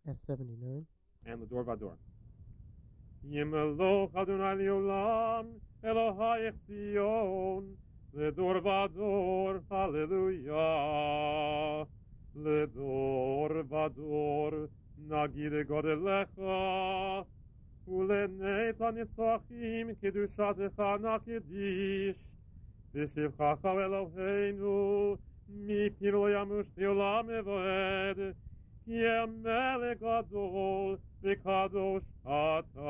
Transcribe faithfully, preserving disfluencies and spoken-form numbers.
S seventy-nine. And the door vador. Yemeloch Adonai Leolam, Elohai Zion, Ledor vador, Hallelujah. Ledor vador, Nagid Godelecha, Uleneit Anitzachim, Kedushatecha Nakedish, V'shivchacha Eloheinu, Mi lo yamush Leolam Eved, Ki Melech Gadol, V'kadosh Ata.